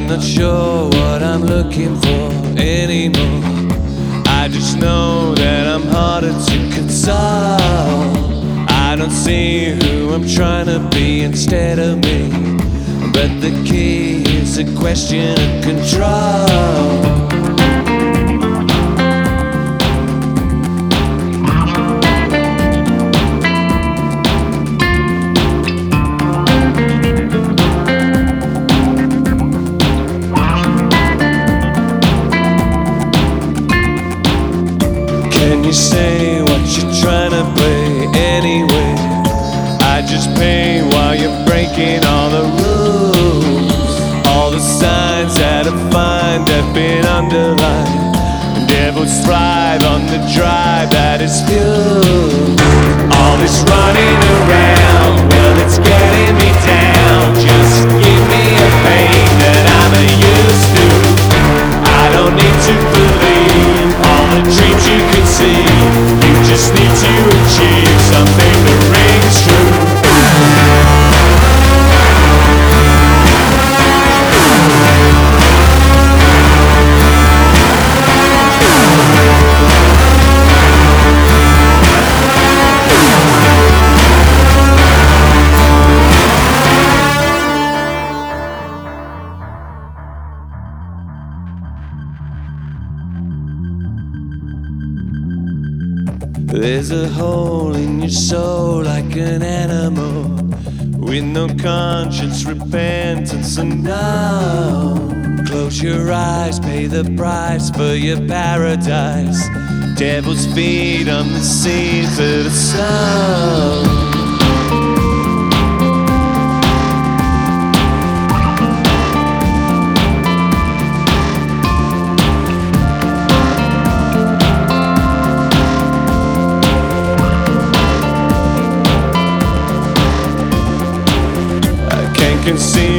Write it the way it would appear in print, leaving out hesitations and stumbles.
not sure what I'm looking for anymore. I just know that I'm harder to console. I don't see who I'm trying to be instead of me, but the key is a question of control. Can you say what you're trying to play anyway? I just pay while you're breaking all the rules. All the signs that I find have been underlined. Devils thrive on the drive that is fuel. All this running around, well, it's getting me down. Just give me a pain that I'm used to. I don't need to believe all the dreams you could see. You just need to achieve something that rings true. There's a hole in your soul like an animal, with no conscience, repentance, and now. Close your eyes, pay the price for your paradise. Devils feed on the seeds of the soul. Conceive